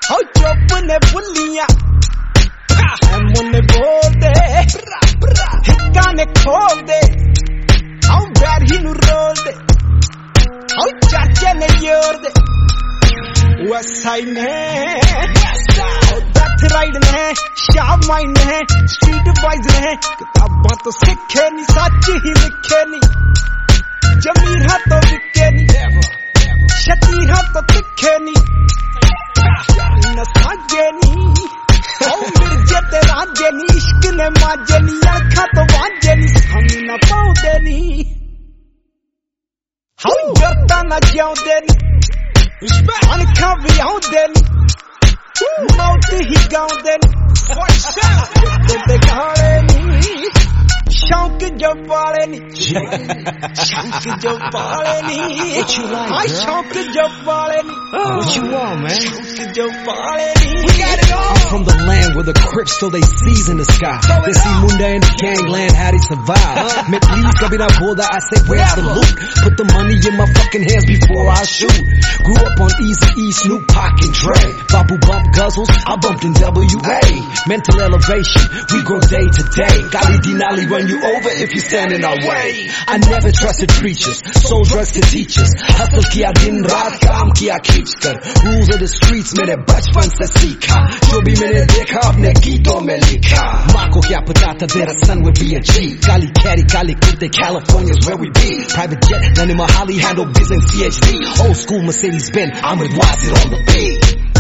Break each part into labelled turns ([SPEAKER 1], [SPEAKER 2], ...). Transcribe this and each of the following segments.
[SPEAKER 1] How chop ne bulliya munne bol de hikka ne khol de how bad he nu roll de how chacha ne yor de west side ne that's right ne sharp mind ne street wise ne kitaban to sikhe ni sach hi likhe ni jamir ha to bikke ni shakti ha to tikhe ni na sajje ni oh mirje te rajje ni ishq ne majje ni akha to vajje ni samne na paude ni how jarta na jaunde ni ankha vi aunde ni maut hi gaunde ni te gale ni shauk jo paale ni shauk jo paale ni
[SPEAKER 2] what you like
[SPEAKER 1] I shauk jo paale ni
[SPEAKER 2] what you want man
[SPEAKER 1] shauk jo paale ni we got it all
[SPEAKER 2] I'm from the land where the Crips still they seize in the sky. They see Munda in the gangland, how they survive. Me please, kabhi na bolda, I say where's the loot? Put the money in my fucking hands before I shoot. Grew up on Easy E, Snoop, Pac and Dre. Babu bump guzzles, I bumped in WA. Mental elevation, we grow day to day. Gali Dinali run you over if you stand in our way. I never trusted preachers, sold drugs to teachers. Hustle kiya din raat, kaam kiya khich kar. Rules of the streets, mere bachpan se seekha. Jo bhi मैंने देखा अपने गीतों में लिखा माँ को क्या पता था तेरा son would be a G Kali Caddy, Kali Kutte, California's where we be Private jet, Lenny Mahali, handle biz and CHD Old school Mercedes-Benz, I'm with Wazir on the beat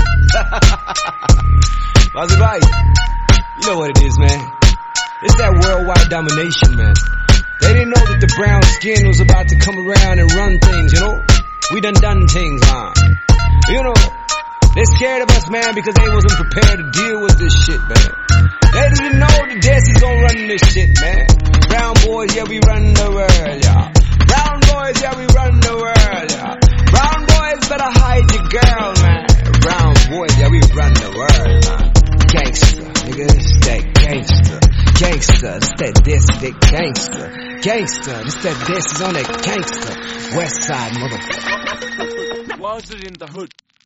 [SPEAKER 2] Wazir bhai, you know what it is man It's that worldwide domination man They didn't know that the brown skin was about to come around and run things, you know We done things, huh You know They're scared of us, man, because they wasn't prepared to deal with this shit, man. They didn't know the Desi's gon' run this shit, man. Brown boys, yeah, we run the world, yeah. Brown boys, yeah, we run the world, yeah. Brown boys better hide your girl, man. Brown boys, yeah, we run the world, man. Gangster, nigga, it's that gangster. Gangster, it's that this, that gangster. Gangster, it's that this is on that gangster. West side, motherfucker.
[SPEAKER 3] Wazir in the hood.